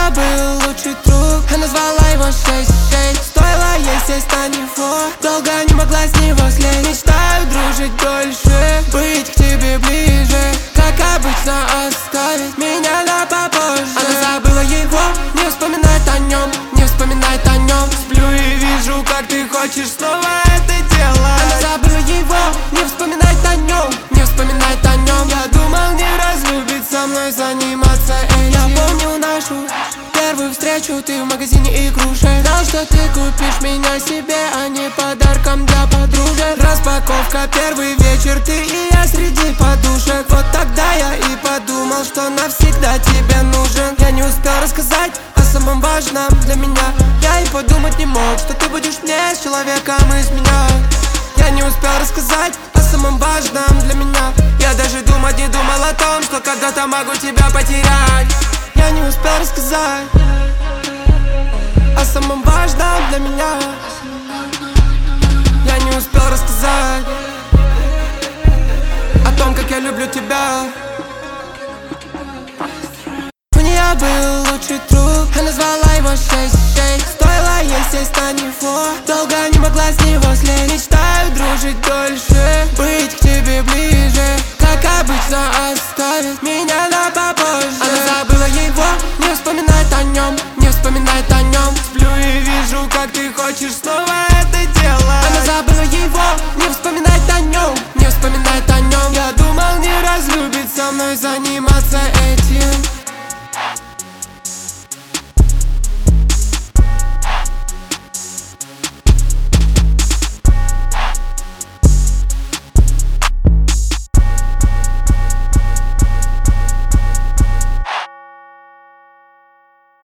нее был лучший друг, она звала его 666. Стоило ей сесть на него, долго не могла с него слезть. Мечтаю дружить дольше, быть к тебе ближе, как обычно оставить меня на попозже. Она забыла его, не вспоминает о нем, не вспоминает о нем. Сплю и вижу, как ты хочешь снова это делать. Она забыла его, не вспоминает о нем, не вспоминает о нем. Я думал, не разлюбит со мной заниматься этим. Я помню нашу первую встречу, ты в магазине игрушек. Знал, что ты купишь меня себе, а не подарком для подружек. Распаковка, первый вечер, ты и я среди подушек. Вот тогда я и подумал, что навсегда тебе нужен. Я не успел рассказать о самом важном для меня. Я и подумать не мог, что ты будешь мне с человеком из меня. Я не успел рассказать о самом важном для меня. Я даже думать не думал о том, что когда-то могу тебя потерять. Я не успел рассказать о самом важном для меня. Я не успел рассказать о том, как я люблю тебя. У нее был лучший друг, она звала его 666. Стоило ей сесть на него, долго не могла с него слезть. Мечтаю дружить дольше, быть к тебе ближе, как обычно оставить меня на попозже. Она забыла его, не вспоминает о нем, не вспоминает о нем. Сплю и вижу, как ты хочешь снова